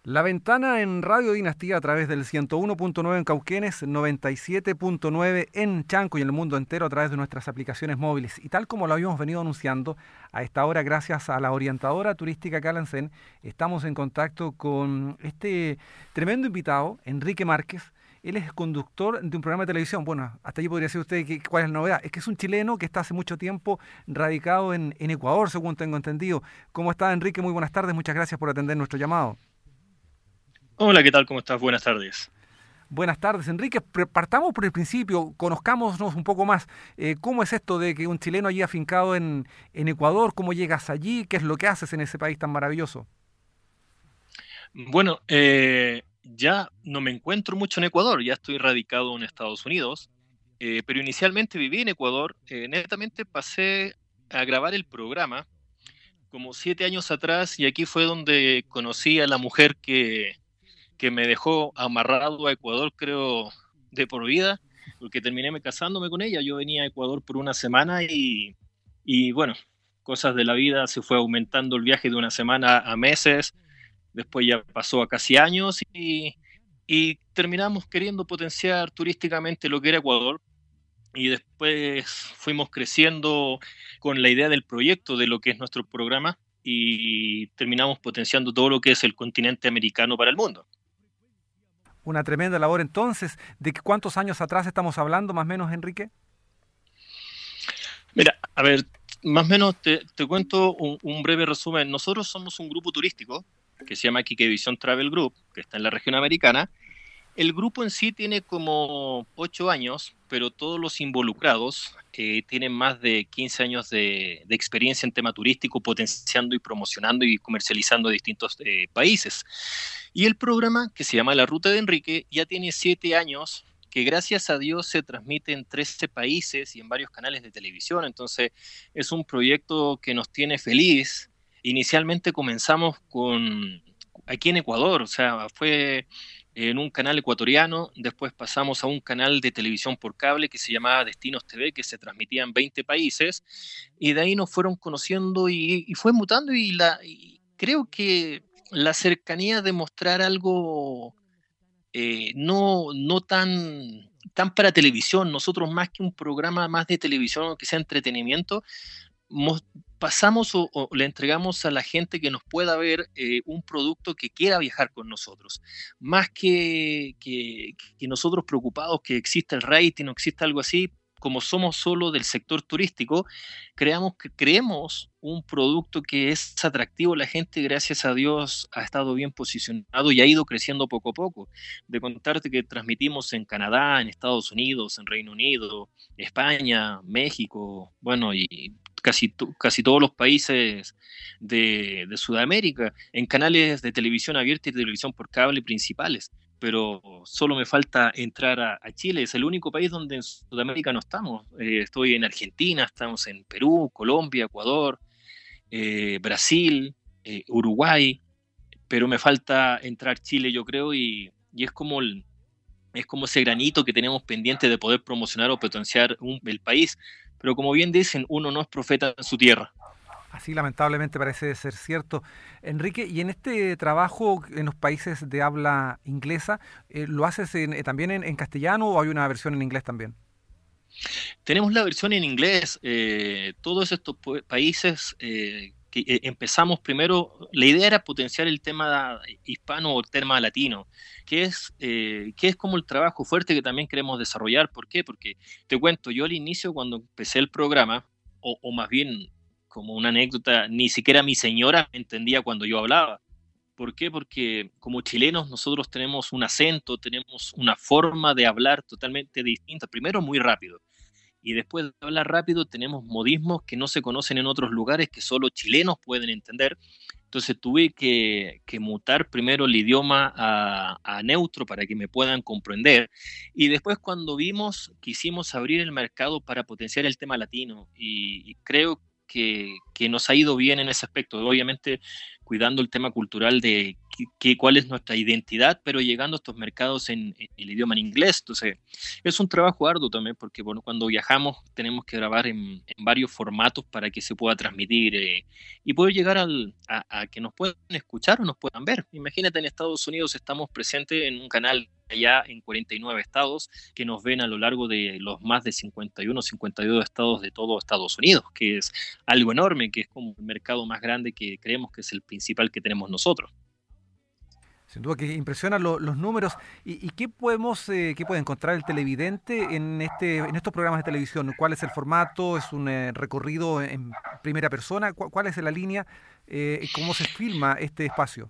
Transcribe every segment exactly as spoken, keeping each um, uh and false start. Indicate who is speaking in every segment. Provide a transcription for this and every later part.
Speaker 1: La Ventana en Radio Dinastía a través del ciento uno punto nueve en Cauquenes, noventa y siete punto nueve en Chanco y en el mundo entero a través de nuestras aplicaciones móviles. Y tal como lo habíamos venido anunciando, a esta hora, gracias a la orientadora turística Calancén, estamos en contacto con este tremendo invitado, Enrique Márquez. Él es conductor de un programa de televisión. Bueno, hasta allí podría decir usted que, cuál es la novedad. Es que es un chileno que está hace mucho tiempo radicado en, en Ecuador, según tengo entendido. ¿Cómo está, Enrique? Muy buenas tardes. Muchas gracias por atender nuestro llamado.
Speaker 2: Hola, ¿qué tal? ¿Cómo estás? Buenas tardes.
Speaker 1: Buenas tardes, Enrique. Partamos por el principio, conozcámonos un poco más. Eh, ¿Cómo es esto de que un chileno allí afincado en, en Ecuador? ¿Cómo llegas allí? ¿Qué es lo que haces en ese país tan maravilloso?
Speaker 2: Bueno, eh, ya no me encuentro mucho en Ecuador, ya estoy radicado en Estados Unidos, eh, pero inicialmente viví en Ecuador. Eh, netamente pasé a grabar el programa como siete años atrás y aquí fue donde conocí a la mujer que, que me dejó amarrado a Ecuador, creo, de por vida, porque terminé me casándome con ella. Yo venía a Ecuador por una semana y, y bueno, cosas de la vida, se fue aumentando el viaje de una semana a meses. Después ya pasó a casi años y, y terminamos queriendo potenciar turísticamente lo que era Ecuador, y después fuimos creciendo con la idea del proyecto de lo que es nuestro programa y terminamos potenciando todo lo que es el continente americano para el mundo.
Speaker 1: Una tremenda labor entonces. ¿De cuántos años atrás estamos hablando, más o menos, Enrique?
Speaker 2: Mira, a ver, más o menos te, te cuento un, un breve resumen. Nosotros somos un grupo turístico que se llama Quiquevisión Travel Group, que está en la región americana. El grupo en sí tiene como ocho años, pero todos los involucrados eh, tienen más de quince años de, de, experiencia en tema turístico, potenciando y promocionando y comercializando a distintos eh, países. Y el programa, que se llama La Ruta de Enrique, ya tiene siete años, que gracias a Dios se transmite en trece países y en varios canales de televisión. Entonces es un proyecto que nos tiene feliz. Inicialmente comenzamos con aquí en Ecuador, o sea, fue en un canal ecuatoriano, después pasamos a un canal de televisión por cable que se llamaba Destinos T V, que se transmitía en veinte países, y de ahí nos fueron conociendo y, y fue mutando, y, la, y creo que la cercanía de mostrar algo eh, no, no tan, tan para televisión, nosotros más que un programa más de televisión que sea entretenimiento, pasamos o, o, le entregamos a la gente que nos pueda ver eh, un producto que quiera viajar con nosotros, más que, que, que nosotros preocupados que exista el rating o exista algo así. Como somos solo del sector turístico, creamos, creemos un producto que es atractivo a la gente. Gracias a Dios ha estado bien posicionado y ha ido creciendo poco a poco. De contarte que transmitimos en Canadá, en Estados Unidos, en Reino Unido, España, México, bueno, y casi, casi todos los países de, de Sudamérica, en canales de televisión abierta y de televisión por cable principales. Pero solo me falta entrar a, a Chile. Es el único país donde en Sudamérica no estamos. Eh, estoy en Argentina, estamos en Perú, Colombia, Ecuador, eh, Brasil, eh, Uruguay, pero me falta entrar Chile, yo creo, y, y es como el, es como ese granito que tenemos pendiente de poder promocionar o potenciar un, el país. Pero como bien dicen, uno no es profeta en su tierra.
Speaker 1: Así lamentablemente parece ser cierto. Enrique, y en este trabajo en los países de habla inglesa, eh, ¿lo haces en, eh, también en, en castellano o hay una versión en inglés también?
Speaker 2: Tenemos la versión en inglés. Eh, todos estos países eh, que eh, empezamos primero, la idea era potenciar el tema hispano o el tema latino, que es, eh, que es como el trabajo fuerte que también queremos desarrollar. ¿Por qué? Porque te cuento, yo al inicio cuando empecé el programa, o, o más bien como una anécdota, ni siquiera mi señora me entendía cuando yo hablaba. ¿Por qué? Porque como chilenos nosotros tenemos un acento, tenemos una forma de hablar totalmente distinta. Primero, muy rápido. Y después de hablar rápido tenemos modismos que no se conocen en otros lugares, que solo chilenos pueden entender. Entonces tuve que, que mutar primero el idioma a, a neutro para que me puedan comprender. Y después cuando vimos, quisimos abrir el mercado para potenciar el tema latino. Y, y creo que, que nos ha ido bien en ese aspecto. Obviamente cuidando el tema cultural de que, cuál es nuestra identidad, pero llegando a estos mercados en, en el idioma en inglés. Entonces, es un trabajo arduo también, porque bueno, cuando viajamos tenemos que grabar en, en varios formatos para que se pueda transmitir eh, y poder llegar al, a, a que nos puedan escuchar o nos puedan ver. Imagínate, en Estados Unidos estamos presentes en un canal allá en cuarenta y nueve estados que nos ven a lo largo de los más de cincuenta y uno, cincuenta y dos estados de todo Estados Unidos, que es algo enorme, que es como el mercado más grande que creemos que es el principal que tenemos nosotros.
Speaker 1: Sin duda que impresionan lo, los números. ¿Y, y qué podemos, eh, qué puede encontrar el televidente en este, en estos programas de televisión? ¿Cuál es el formato? ¿Es un eh, recorrido en primera persona? ¿Cuál, cuál es la línea? Eh, ¿Cómo se filma este espacio?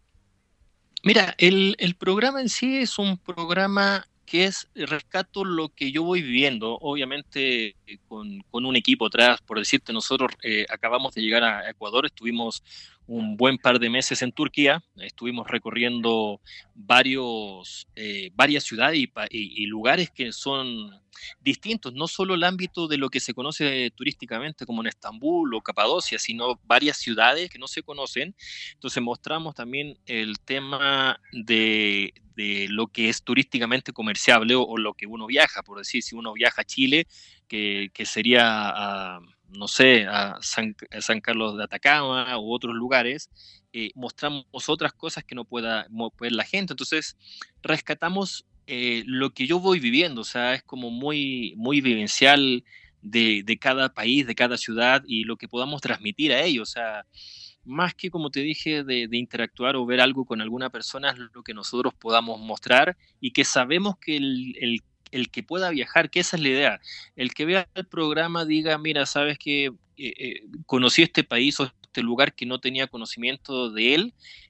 Speaker 2: Mira, el, el programa en sí es un programa que es, rescato lo que yo voy viviendo, obviamente eh, con, con un equipo atrás. Por decirte, nosotros eh, acabamos de llegar a Ecuador, estuvimos un buen par de meses en Turquía, estuvimos recorriendo varios, eh, varias ciudades y, y, y lugares que son distintos, no solo el ámbito de lo que se conoce turísticamente como en Estambul o Capadocia, sino varias ciudades que no se conocen. Entonces mostramos también el tema de, de lo que es turísticamente comerciable o, o lo que uno viaja, por decir, si uno viaja a Chile, que, que sería a, no sé, a San, a San Carlos de Atacama u otros lugares, eh, mostramos otras cosas que no pueda ver la gente. Entonces rescatamos eh, lo que yo voy viviendo, o sea, es como muy, muy vivencial de, de cada país, de cada ciudad y lo que podamos transmitir a ellos, o sea, más que, como te dije, de, de, interactuar o ver algo con alguna persona, es lo que nosotros podamos mostrar y que sabemos que el, el, el que pueda viajar, que esa es la idea, el que vea el programa diga, mira, sabes que eh, eh, conocí este país o este lugar que no tenía conocimiento de él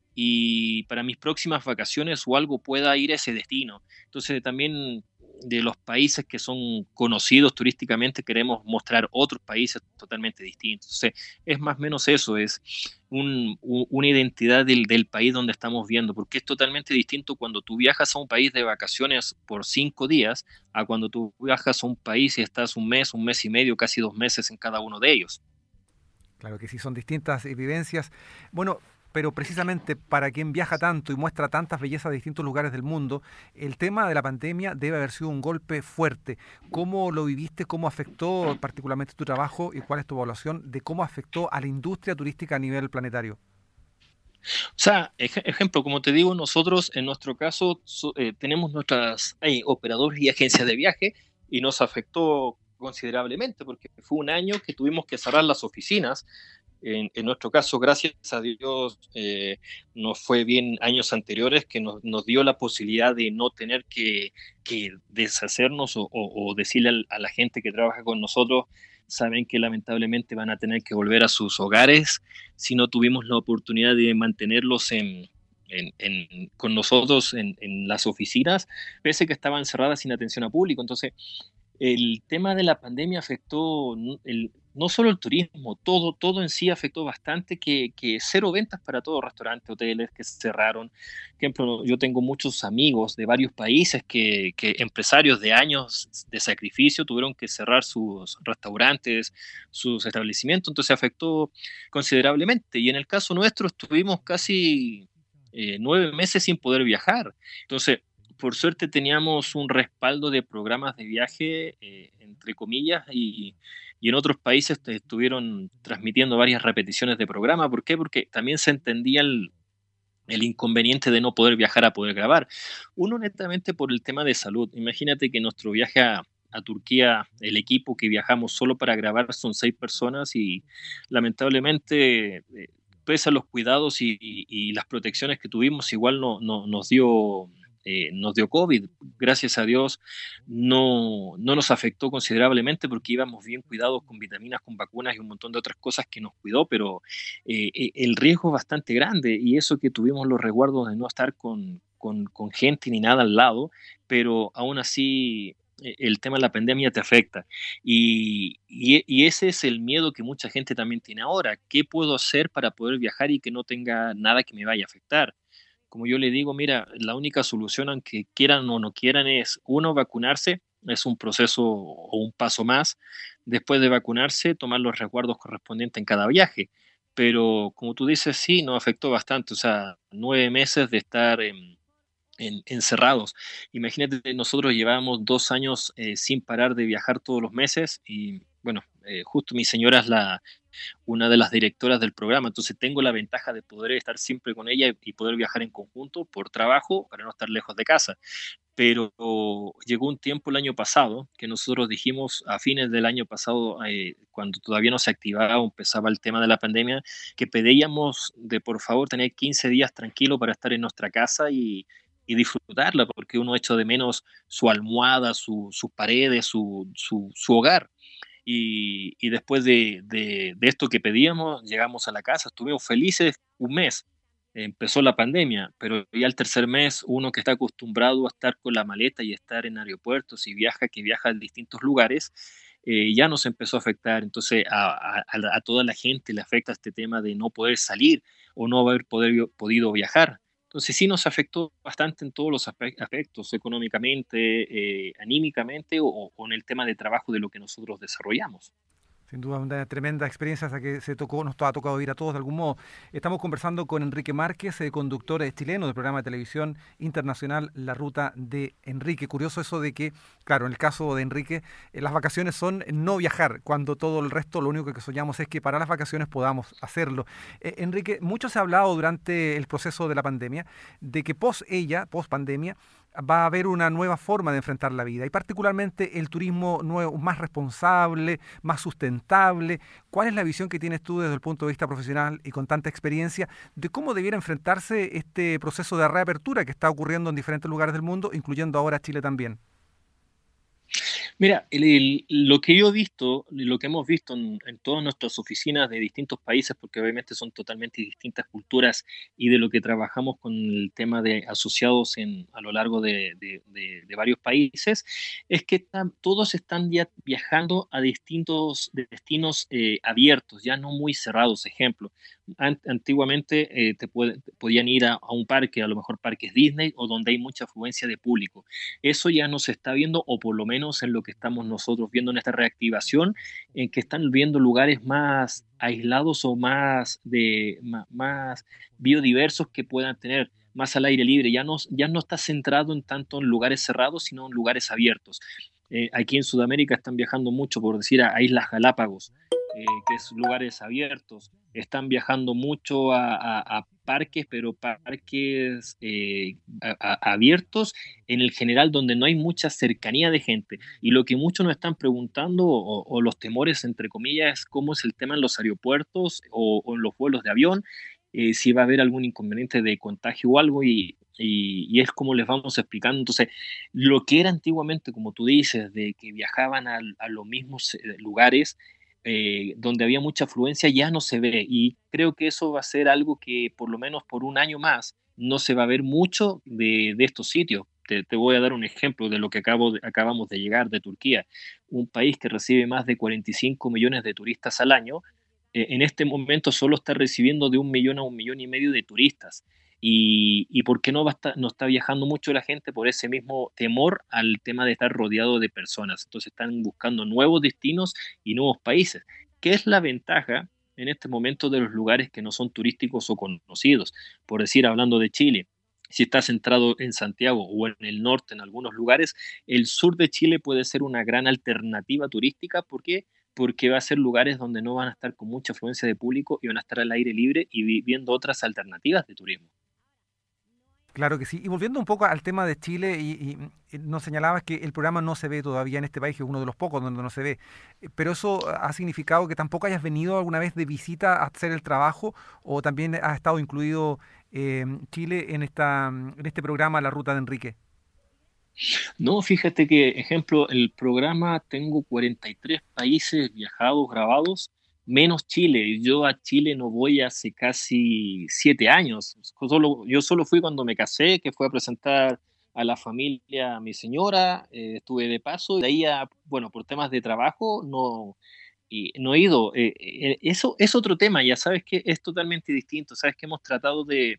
Speaker 2: y para mis próximas vacaciones o algo pueda ir a ese destino. Entonces también de los países que son conocidos turísticamente queremos mostrar otros países totalmente distintos. Entonces, es más o menos eso, es un, un, una identidad del, del país donde estamos viendo, porque es totalmente distinto cuando tú viajas a un país de vacaciones por cinco días a cuando tú viajas a un país y estás un mes, un mes y medio, casi dos meses en cada uno de ellos.
Speaker 1: Claro que sí, son distintas vivencias. Bueno, pero precisamente para quien viaja tanto y muestra tantas bellezas de distintos lugares del mundo, el tema de la pandemia debe haber sido un golpe fuerte. ¿Cómo lo viviste? ¿Cómo afectó particularmente tu trabajo? ¿Y cuál es tu evaluación de cómo afectó a la industria turística a nivel planetario?
Speaker 2: O sea, ej ejemplo, como te digo, nosotros en nuestro caso so, eh, tenemos nuestras hay operadores y agencias de viaje y nos afectó considerablemente porque fue un año que tuvimos que cerrar las oficinas. En, en nuestro caso, gracias a Dios, eh, nos fue bien años anteriores que nos, nos dio la posibilidad de no tener que, que deshacernos o, o, o decirle al, a la gente que trabaja con nosotros, saben que lamentablemente van a tener que volver a sus hogares si no tuvimos la oportunidad de mantenerlos en, en, en, con nosotros en, en las oficinas, pese que estaban cerradas sin atención a público. Entonces, el tema de la pandemia afectó el, no solo el turismo, todo, todo en sí afectó bastante, que, que cero ventas para todos los restaurantes, hoteles que cerraron. Por ejemplo, yo tengo muchos amigos de varios países que, que empresarios de años de sacrificio tuvieron que cerrar sus restaurantes, sus establecimientos, entonces afectó considerablemente. Y en el caso nuestro estuvimos casi eh, nueve meses sin poder viajar. Entonces, por suerte teníamos un respaldo de programas de viaje, eh, entre comillas, y, y en otros países estuvieron transmitiendo varias repeticiones de programa. ¿Por qué? Porque también se entendía el, el inconveniente de no poder viajar a poder grabar. Uno netamente por el tema de salud. Imagínate que nuestro viaje a, a Turquía, el equipo que viajamos solo para grabar son seis personas y lamentablemente... Eh, pese a los cuidados y, y, y las protecciones que tuvimos, igual no, no, nos dio... Eh, nos dio COVID, gracias a Dios no, no nos afectó considerablemente porque íbamos bien cuidados con vitaminas, con vacunas y un montón de otras cosas que nos cuidó, pero eh, el riesgo es bastante grande y eso que tuvimos los resguardos de no estar con, con, con gente ni nada al lado, pero aún así el tema de la pandemia te afecta y, y, y ese es el miedo que mucha gente también tiene ahora. ¿Qué puedo hacer para poder viajar y que no tenga nada que me vaya a afectar? Como yo le digo, mira, la única solución, aunque quieran o no quieran, es uno, vacunarse, es un proceso o un paso más. Después de vacunarse, tomar los resguardos correspondientes en cada viaje. pero como tú dices, sí, nos afectó bastante, o sea, nueve meses de estar en, en- encerrados. Imagínate, nosotros llevábamos dos años eh, sin parar de viajar todos los meses y bueno, eh, justo mi señora es la, una de las directoras del programa, entonces tengo la ventaja de poder estar siempre con ella y poder viajar en conjunto por trabajo para no estar lejos de casa. Pero llegó un tiempo el año pasado que nosotros dijimos a fines del año pasado, eh, cuando todavía no se activaba o empezaba el tema de la pandemia, que pedíamos de por favor tener quince días tranquilo para estar en nuestra casa y, y disfrutarla, porque uno echa de menos su almohada, su, sus paredes, su, su, su hogar. Y, y después de, de, de, esto que pedíamos, llegamos a la casa, estuvimos felices un mes. Empezó la pandemia, pero ya el tercer mes, uno que está acostumbrado a estar con la maleta y estar en aeropuertos y viaja, que viaja a distintos lugares, eh, ya nos empezó a afectar. Entonces, a, a, a, toda la gente le afecta este tema de no poder salir o no haber poder, podido viajar. Entonces sí nos afectó bastante en todos los aspectos, económicamente, eh, anímicamente o, o en el tema de trabajo de lo que nosotros desarrollamos.
Speaker 1: Sin duda, una tremenda experiencia esa que se tocó, nos ha tocado vivir a todos de algún modo. Estamos conversando con Enrique Márquez, eh, conductor eh, chileno del programa de televisión internacional La Ruta de Enrique. Curioso eso de que, claro, en el caso de Enrique, eh, las vacaciones son no viajar, cuando todo el resto lo único que soñamos es que para las vacaciones podamos hacerlo. Eh, Enrique, mucho se ha hablado durante el proceso de la pandemia de que post ella, post pandemia, va a haber una nueva forma de enfrentar la vida y particularmente el turismo nuevo, más responsable, más sustentable. ¿Cuál es la visión que tienes tú desde el punto de vista profesional y con tanta experiencia de cómo debiera enfrentarse este proceso de reapertura que está ocurriendo en diferentes lugares del mundo, incluyendo ahora Chile también?
Speaker 2: Mira, el, el, lo que yo he visto, lo que hemos visto en, en, todas nuestras oficinas de distintos países, porque obviamente son totalmente distintas culturas y de lo que trabajamos con el tema de asociados en, a lo largo de, de, de, de varios países, es que tam, todos están ya viajando a distintos destinos eh, abiertos, ya no muy cerrados. Ejemplo, an, antiguamente eh, te, puede, te podían ir a, a un parque, a lo mejor parques Disney, o donde hay mucha afluencia de público. Eso ya no se está viendo, o por lo menos en lo que estamos nosotros viendo en esta reactivación, en que están viendo lugares más aislados o más, de, más, más biodiversos que puedan tener más al aire libre. Ya no, ya no está centrado en tanto en lugares cerrados, sino en lugares abiertos. Eh, aquí en Sudamérica están viajando mucho, por decir, a, a Islas Galápagos, eh, que es lugares abiertos. Están viajando mucho a, a, a parques, pero parques eh, a, a, abiertos en el general, donde no hay mucha cercanía de gente. Y lo que muchos nos están preguntando, o, o los temores, entre comillas, es cómo es el tema en los aeropuertos o, o en los vuelos de avión, eh, si va a haber algún inconveniente de contagio o algo, y, y, y es como les vamos explicando. Entonces, lo que era antiguamente, como tú dices, de que viajaban a, a los mismos lugares, eh, donde había mucha afluencia, ya no se ve, y creo que eso va a ser algo que por lo menos por un año más no se va a ver mucho de, de estos sitios. Te, te, voy a dar un ejemplo de lo que acabo de, acabamos de llegar de Turquía, un país que recibe más de cuarenta y cinco millones de turistas al año. Eh, en este momento solo está recibiendo de un millón a un millón y medio de turistas. Y, y ¿por qué no, va a estar, no está viajando mucho la gente? Por ese mismo temor al tema de estar rodeado de personas. Entonces están buscando nuevos destinos y nuevos países. ¿Qué es la ventaja en este momento de los lugares que no son turísticos o conocidos? Por decir, hablando de Chile, si está centrado en Santiago o en el norte en algunos lugares, el sur de Chile puede ser una gran alternativa turística. ¿Por qué? Porque va a ser lugares donde no van a estar con mucha afluencia de público y van a estar al aire libre y viendo otras alternativas de turismo.
Speaker 1: Claro que sí. Y volviendo un poco al tema de Chile, y, y nos señalabas que el programa no se ve todavía en este país, que es uno de los pocos donde no se ve. Eh, Pero eso ha significado que tampoco hayas venido alguna vez de visita a hacer el trabajo, o también ha estado incluido eh, Chile en esta en este programa La Ruta de Enrique.
Speaker 2: No, fíjate que, ejemplo, el programa tengo cuarenta y tres países viajados, grabados, menos Chile. Yo a Chile no voy hace casi siete años. Solo, yo solo fui cuando me casé, que fue a presentar a la familia a mi señora, eh, estuve de paso, y de ahí a, bueno, por temas de trabajo no, y no he ido. Eh, eh, eso es otro tema, ya sabes que es totalmente distinto. Sabes que hemos tratado de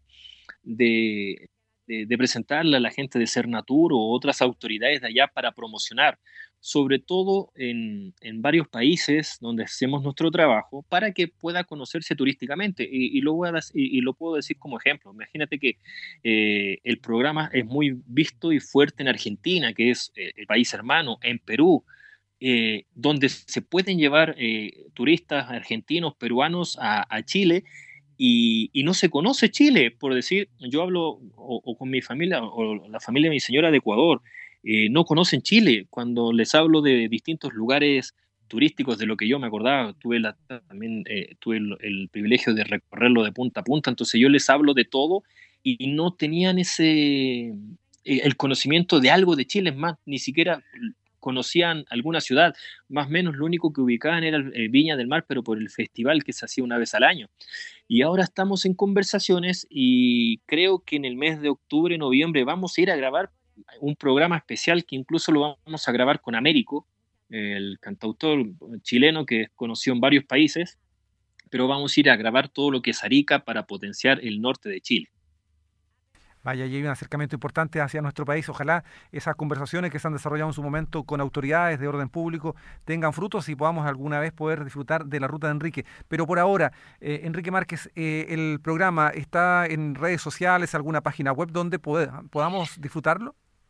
Speaker 2: de, de, de presentarle a la gente de Cernatur o otras autoridades de allá para promocionar. sobre todo en, en varios países donde hacemos nuestro trabajo, para que pueda conocerse turísticamente. Y, y, lo, voy a, y, y lo puedo decir como ejemplo. Imagínate que eh, el programa es muy visto y fuerte en Argentina, que es eh, el país hermano, en Perú, eh, donde se pueden llevar eh, turistas argentinos, peruanos a, a Chile, y, y, no se conoce Chile, por decir, yo hablo o, o con mi familia o la familia de mi señora de Ecuador, eh, no conocen Chile. Cuando les hablo de distintos lugares turísticos, de lo que yo me acordaba, tuve la, también eh, tuve el, el privilegio de recorrerlo de punta a punta, entonces yo les hablo de todo y no tenían ese el conocimiento de algo de Chile, es más, ni siquiera conocían alguna ciudad, más o menos lo único que ubicaban era el Viña del Mar, pero por el festival que se hacía una vez al año. Y ahora estamos en conversaciones y creo que en el mes de octubre, noviembre vamos a ir a grabar un programa especial que incluso lo vamos a grabar con Américo, el cantautor chileno que es conocido en varios países, pero vamos a ir a grabar todo lo que es Arica para potenciar el norte de Chile.
Speaker 1: Vaya, y hay un acercamiento importante hacia nuestro país. Ojalá esas conversaciones que se han desarrollado en su momento con autoridades de orden público tengan frutos y podamos alguna vez poder disfrutar de la ruta de Enrique. Pero por ahora, eh, Enrique Márquez, eh, ¿el programa está en redes sociales, alguna página web donde pod- podamos disfrutarlo?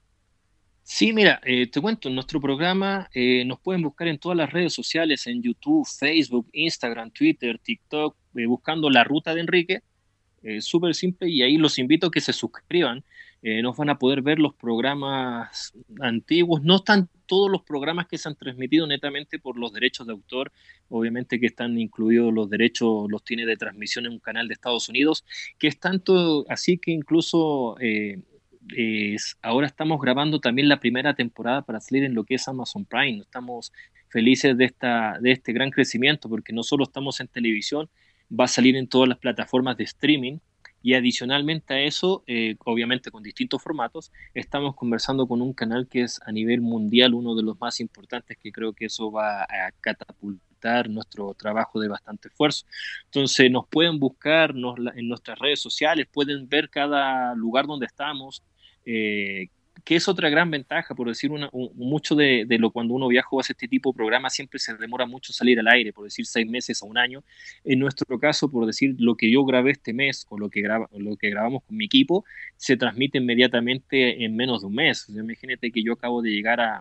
Speaker 2: Sí, mira, eh, te cuento, nuestro programa eh, nos pueden buscar en todas las redes sociales, en YouTube, Facebook, Instagram, Twitter, TikTok, eh, buscando La Ruta de Enrique. Eh, súper simple, y ahí los invito a que se suscriban. Eh, nos van a poder ver los programas antiguos. No están todos los programas que se han transmitido netamente por los derechos de autor, obviamente que están incluidos los derechos, los tiene de transmisión en un canal de Estados Unidos, que es tanto así que incluso eh, es, ahora estamos grabando también la primera temporada para salir en lo que es Amazon Prime. Estamos felices de, esta, de este gran crecimiento, porque no solo estamos en televisión, va a salir en todas las plataformas de streaming, y adicionalmente a eso, eh, obviamente con distintos formatos, estamos conversando con un canal que es a nivel mundial uno de los más importantes, que creo que eso va a catapultar nuestro trabajo de bastante esfuerzo. Entonces nos pueden buscar nos, en nuestras redes sociales, pueden ver cada lugar donde estamos, eh, que es otra gran ventaja, por decir una, un, mucho de, de lo cuando uno viaja o hace este tipo de programas, siempre se demora mucho salir al aire, por decir seis meses a un año. En nuestro caso, por decir lo que yo grabé este mes o lo que, graba, lo que grabamos con mi equipo, se transmite inmediatamente en menos de un mes. O sea, imagínate que yo acabo de llegar a,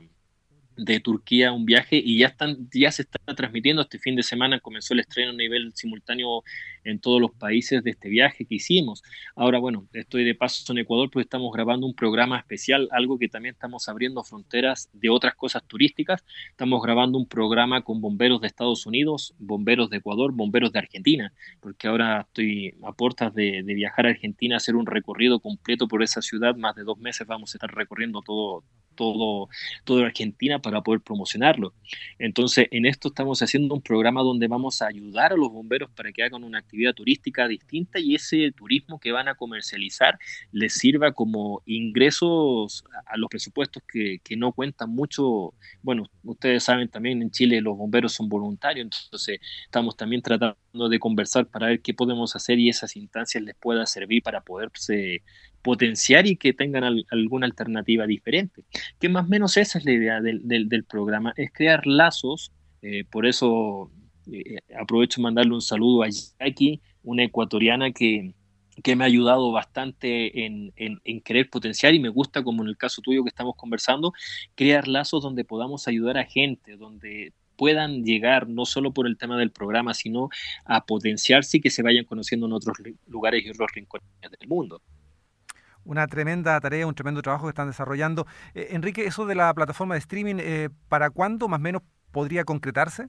Speaker 2: de Turquía un viaje y ya están ya se está transmitiendo. Este fin de semana comenzó el estreno a nivel simultáneo en todos los países de este viaje que hicimos. Ahora, bueno, estoy de paso en Ecuador, pues estamos grabando un programa especial, algo que también estamos abriendo fronteras de otras cosas turísticas. Estamos grabando un programa con bomberos de Estados Unidos, bomberos de Ecuador, bomberos de Argentina, porque ahora estoy a puertas de, de viajar a Argentina, hacer un recorrido completo por esa ciudad. Más de dos meses vamos a estar recorriendo todo todo, toda Argentina para poder promocionarlo. Entonces, en esto estamos haciendo un programa donde vamos a ayudar a los bomberos para que hagan una actividad turística distinta, y ese turismo que van a comercializar les sirva como ingresos a los presupuestos que, que no cuentan mucho. Bueno, ustedes saben también, en Chile los bomberos son voluntarios, entonces estamos también tratando de conversar para ver qué podemos hacer y esas instancias les pueda servir para poderse potenciar y que tengan al, alguna alternativa diferente. Que más o menos esa es la idea del, del, del programa, es crear lazos. Eh, por eso eh, aprovecho de mandarle un saludo a Jackie, una ecuatoriana que, que me ha ayudado bastante en, en, en querer potenciar, y me gusta, como en el caso tuyo que estamos conversando, crear lazos donde podamos ayudar a gente, donde puedan llegar no solo por el tema del programa, sino a potenciarse y que se vayan conociendo en otros lugares y otros rincones del mundo.
Speaker 1: Una tremenda tarea, un tremendo trabajo que están desarrollando. Eh, Enrique, eso de la plataforma de streaming, eh, ¿para cuándo más o menos podría concretarse?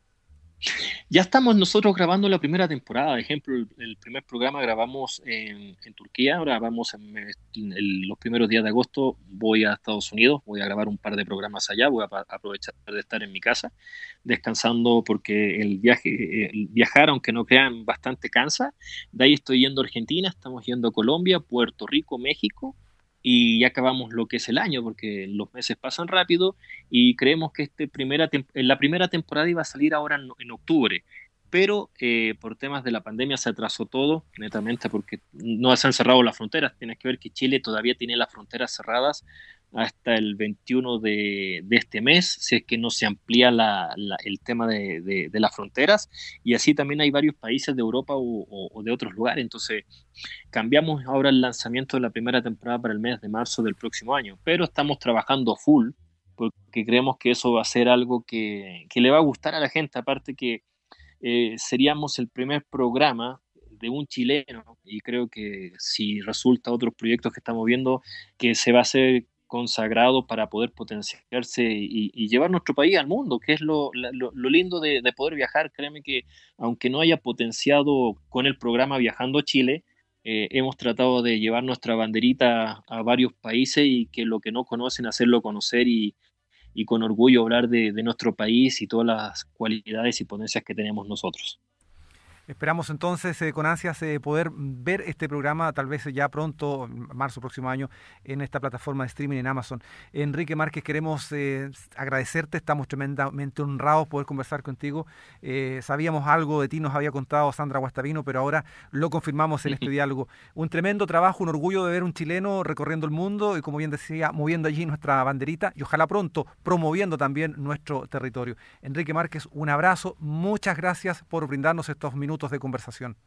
Speaker 2: Ya estamos nosotros grabando la primera temporada. Por ejemplo, el, el primer programa grabamos en, en Turquía. Ahora vamos en, en el, los primeros días de agosto. Voy a Estados Unidos, voy a grabar un par de programas allá. Voy a, a aprovechar de estar en mi casa descansando, porque el viaje, el viajar, aunque no crean, bastante cansa. De ahí estoy yendo a Argentina, estamos yendo a Colombia, Puerto Rico, México, y ya acabamos lo que es el año, porque los meses pasan rápido, y creemos que este primera la primera temporada iba a salir ahora en, en octubre, pero eh, por temas de la pandemia se atrasó todo, netamente porque no se han cerrado las fronteras. Tienes que ver que Chile todavía tiene las fronteras cerradas hasta el veintiuno de, de este mes, si es que no se amplía la, la, el tema de, de, de, las fronteras, y así también hay varios países de Europa o, o, o de otros lugares. Entonces cambiamos ahora el lanzamiento de la primera temporada para el mes de marzo del próximo año, pero estamos trabajando full porque creemos que eso va a ser algo que, que le va a gustar a la gente, aparte que eh, seríamos el primer programa de un chileno, y creo que si resulta otros proyectos que estamos viendo, que se va a hacer consagrado para poder potenciarse y, y llevar nuestro país al mundo, que es lo, lo, lo lindo de, de poder viajar. Créeme que aunque no haya potenciado con el programa Viajando a Chile, eh, hemos tratado de llevar nuestra banderita a varios países y que lo que no conocen, hacerlo conocer y, y con orgullo hablar de, de nuestro país y todas las cualidades y potencias que tenemos nosotros.
Speaker 1: Esperamos entonces eh, con ansias eh, poder ver este programa, tal vez ya pronto, marzo próximo año, en esta plataforma de streaming en Amazon. Enrique Márquez, queremos eh, agradecerte, estamos tremendamente honrados poder conversar contigo. Eh, sabíamos algo de ti, nos había contado Sandra Guastavino, pero ahora lo confirmamos en este diálogo. Un tremendo trabajo, un orgullo de ver un chileno recorriendo el mundo y, como bien decía, moviendo allí nuestra banderita y ojalá pronto promoviendo también nuestro territorio. Enrique Márquez, un abrazo, muchas gracias por brindarnos estos minutos de conversación.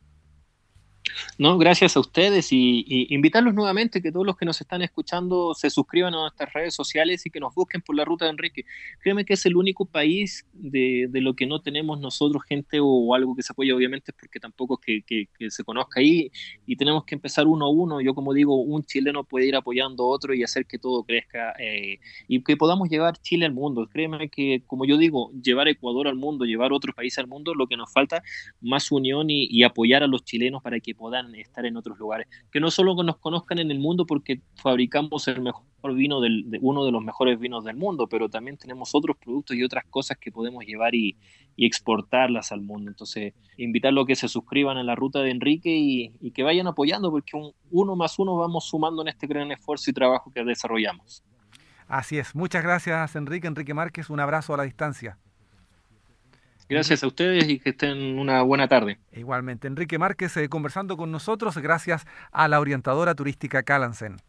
Speaker 2: No, gracias a ustedes y, y invitarlos nuevamente que todos los que nos están escuchando se suscriban a nuestras redes sociales y que nos busquen por la Ruta de Enrique. Créeme que es el único país de, de lo que no tenemos nosotros gente o, o algo que se apoya, obviamente, porque tampoco es que, que, que se conozca ahí y tenemos que empezar uno a uno. Yo, como digo, un chileno puede ir apoyando a otro y hacer que todo crezca eh, y que podamos llevar Chile al mundo. Créeme que, como yo digo, llevar Ecuador al mundo, llevar otros países al mundo, lo que nos falta, más unión y, y apoyar a los chilenos para que puedan estar en otros lugares, que no solo nos conozcan en el mundo porque fabricamos el mejor vino del, de uno de los mejores vinos del mundo, pero también tenemos otros productos y otras cosas que podemos llevar y, y exportarlas al mundo. Entonces, invitarlos a que se suscriban a la Ruta de Enrique y, y que vayan apoyando, porque un, uno más uno vamos sumando en este gran esfuerzo y trabajo que desarrollamos.
Speaker 1: Así es. Muchas gracias, Enrique. Enrique Márquez, un abrazo a la distancia.
Speaker 2: Gracias a ustedes y que estén una buena tarde.
Speaker 1: Igualmente, Enrique Márquez eh, conversando con nosotros gracias a la orientadora turística Calansen.